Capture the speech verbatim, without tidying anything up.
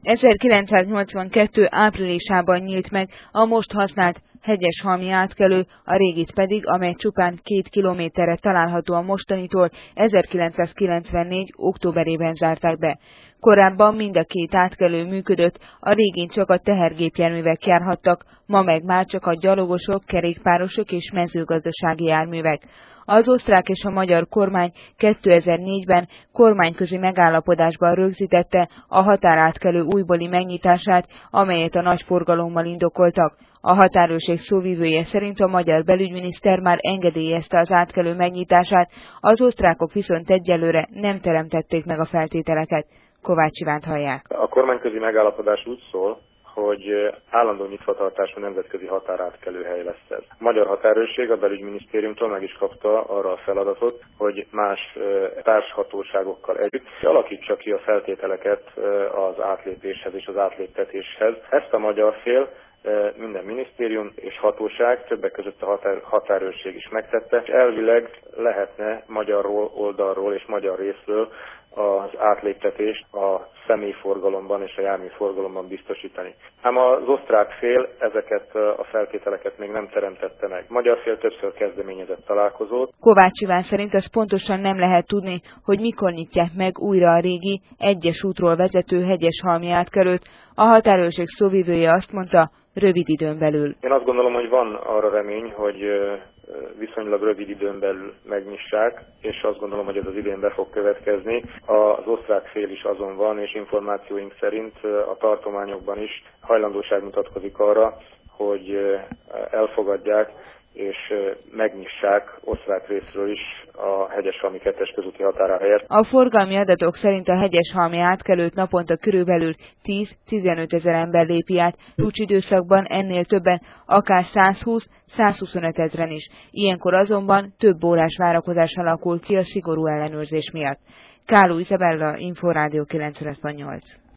ezerkilencszáznyolcvankettő áprilisában nyílt meg a most használt Hegyeshalmi átkelő, a régit pedig, amely csupán két kilométerre található a mostanitól, ezerkilencszázkilencvennégy októberében zárták be. Korábban mind a két átkelő működött, a régén csak a tehergépjárművek járhattak, ma meg már csak a gyalogosok, kerékpárosok és mezőgazdasági járművek. Az osztrák és a magyar kormány kétezer-négyben kormányközi megállapodásban rögzítette a határátkelő újbóli megnyitását, amelyet a nagy forgalommal indokoltak. A határőrség szóvivője szerint a magyar belügyminiszter már engedélyezte az átkelő megnyitását, az osztrákok viszont egyelőre nem teremtették meg a feltételeket. Kovács Ivánt hallják. A kormányközi megállapodás úgy szól, hogy állandó nyitvatartású nemzetközi határátkelő hely lesz ez. A magyar határőrség a belügyminisztériumtól meg is kapta arra a feladatot, hogy más társhatóságokkal együtt alakítsa ki a feltételeket az átlépéshez és az átléptetéshez. Ezt a magyar fél, minden minisztérium és hatóság, többek között a határ, határőrség is megtette, és elvileg lehetne magyar oldalról és magyar részről az átléptetést a személyforgalomban és a járműforgalomban biztosítani. Ám az osztrák fél ezeket a feltételeket még nem teremtette meg. Magyar fél többször kezdeményezett találkozót. Kovács Iván szerint az pontosan nem lehet tudni, hogy mikor nyitják meg újra a régi, egyes útról vezető Hegyeshalmi átkelőt. A határőrség szóvivője azt mondta, rövid időn belül. Én azt gondolom, hogy van arra remény, hogy viszonylag rövid időn belül megnyissák, és azt gondolom, hogy ez az idén be fog következni. Az osztrák fél is azon van, és információink szerint a tartományokban is hajlandóság mutatkozik arra, hogy elfogadják és megnyissák osztrák részről is a Hegyeshalmi kettes közúti határa helyett. A forgalmi adatok szerint a Hegyeshalmi átkelőt naponta körülbelül tíz-tizenöt ezer ember lépi át, csúcsidőszakban ennél többen, akár százhúsz-százhuszonöt ezren is. Ilyenkor azonban több órás várakozás alakul ki a szigorú ellenőrzés miatt. Káló Izabella, Inforádió kilencvenöt pont nyolc.